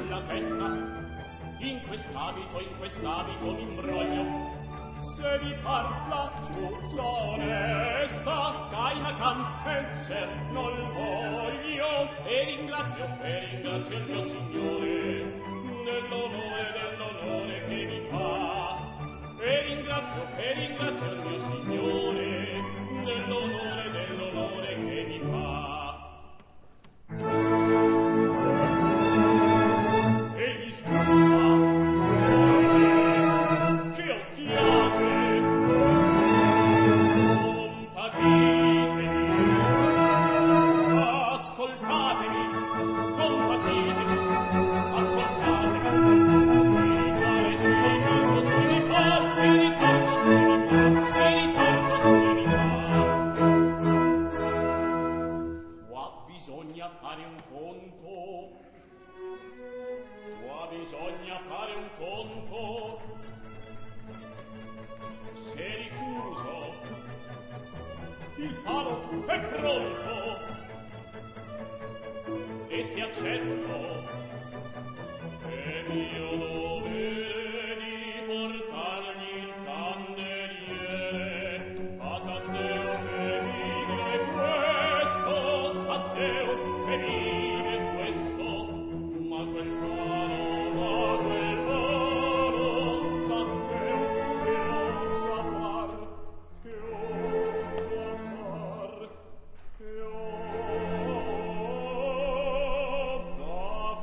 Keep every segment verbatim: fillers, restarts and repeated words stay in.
sulla testa. In quest'abito, in quest'abito m'imbroglio. Se vi parla giusta onesta, Caimacan penser non voglio, e ringrazio, e ringrazio il mio Signore dell'onore, dell'onore che mi fa. E ringrazio, e ringrazio il mio Signore dell'onore, dell'onore che mi fa. Egli scusa, che occhiate, compatitevi, ascoltatevi, compatitevi, ascoltatevi. Spiritare, spiritardo, spiritar, spiritardo, spiritar, spiritardo, spiritar. Qua bisogna fare un conto, qua bisogna fare un conto. Se ricuso, il palo è pronto, e se accetto, è mio dovere di portargli il candeliere. A Taddeo che vive questo, Taddeo che vive questo, ma quel palo, ma quel palo, Taddeo che ho da far, che ho da far, che ho da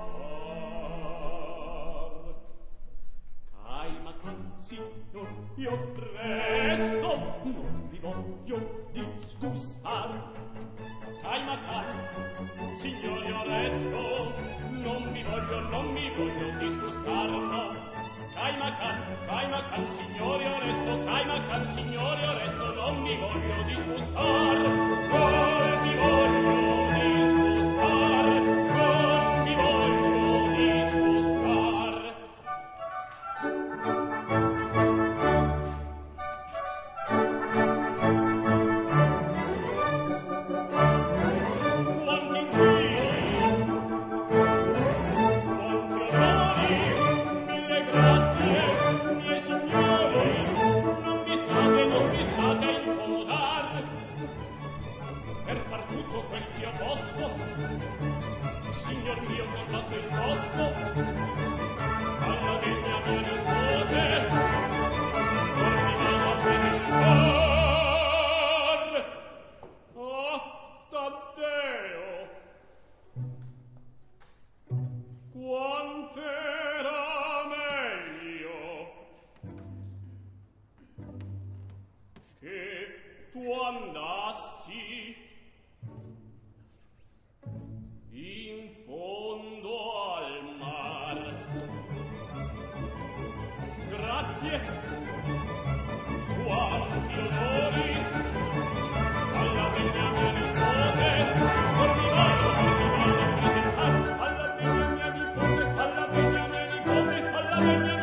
far. Caimacan, signor, io presto, non vi voglio disgustar. Caimacan, signor, io resto, non vi voglio, non mi voglio disgustar, no. Caimacan, Caimacan, signor, io resto, Caimacan, signor, io resto, non mi voglio disgustar, non mi voglio disgustar, non mi voglio disgustar. Quanti inchini, quanti onori, mille grazie, miei signori, non vi state, non vi state a incomodar. Per far tutto quel che io posso, signor mio, con basto il posso, alla degna mia nipote, non mi vado a presentar. Ah, Taddeo, quant'era meglio che tu andassi in fondo al mar. Grazie, quanti onori alla degna mia nipote, or mi vado, or mi vado a presentar alla degna mia nipote, alla degna mia nipote, alla degna